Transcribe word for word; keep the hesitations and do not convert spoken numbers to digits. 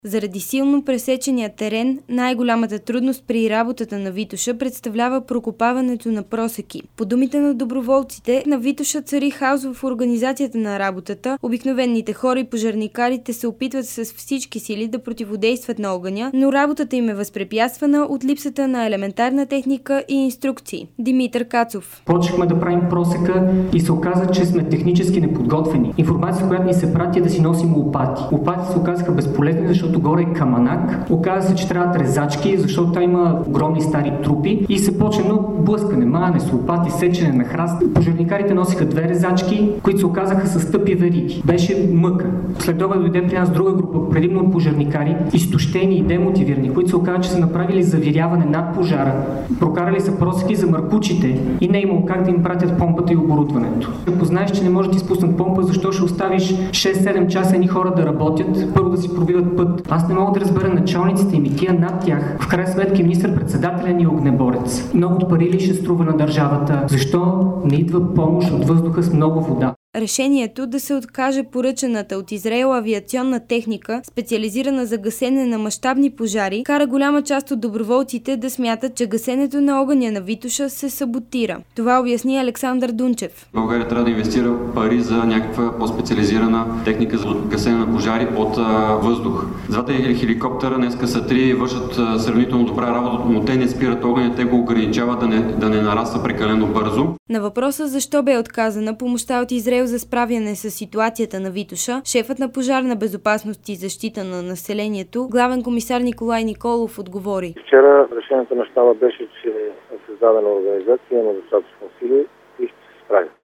Заради силно пресечения терен, най-голямата трудност при работата на Витоша представлява прокопаването на просеки. По думите на доброволците, на Витоша цари хаос в организацията на работата. Обикновените хора и пожарникарите се опитват с всички сили да противодействат на огъня, но работата им е възпрепятствана от липсата на елементарна техника и инструкции. Димитър Кацов. Почнахме да правим просека и се оказа, че сме технически неподготвени. Информация, която ни се прати, е да си носим лопати. Лопати се оказаха безполезни, защото горе е каманак. Оказа се, че трябват резачки, защото там има огромни стари трупи и се почна едно блъскане, мане с лопати, сечене на храст. Пожарникарите носиха две резачки, които се оказаха с тъпи вериги. Беше мъка. След това дойде при нас друга група, предимно от пожарникари, изтощени и демотивирани, които се оказа, че са направили завиряване над пожара, прокарали са просеки за маркучите и не е имало как да им пратят помпата и оборудването. Ако знаеш, че не можеш да изпуснат помпа, защо ще оставиш шест-седем часа едни хора да работят, първо да си пробиват път. Аз не мога да разбера началниците им и тия над тях. В крайна сметка министър-председателя ни е огнеборец. Много пари ли ще струва на държавата? Защо не идва помощ от въздуха с много вода? Решението да се откаже поръчаната от Израел авиационна техника, специализирана за гасене на мащабни пожари, кара голяма част от доброволците да смятат, че гасенето на огъня на Витоша се саботира. Това обясни Александър Дунчев. България трябва да инвестира пари за някаква по-специализирана техника за гасене на пожари от а, въздух. Двата хеликоптера днеска са три и вършат а, сравнително добра работа, но те не спират огъня, те го ограничават да не, да не нараства прекалено бързо. На въпроса защо бе отказана помощта от Израел за справяне с ситуацията на Витоша, шефът на пожарна безопасност и защита на населението, главен комисар Николай Николов, отговори. Вчера решението на щаба беше, че е създадена организация, има достатъчно сили и ще се справи.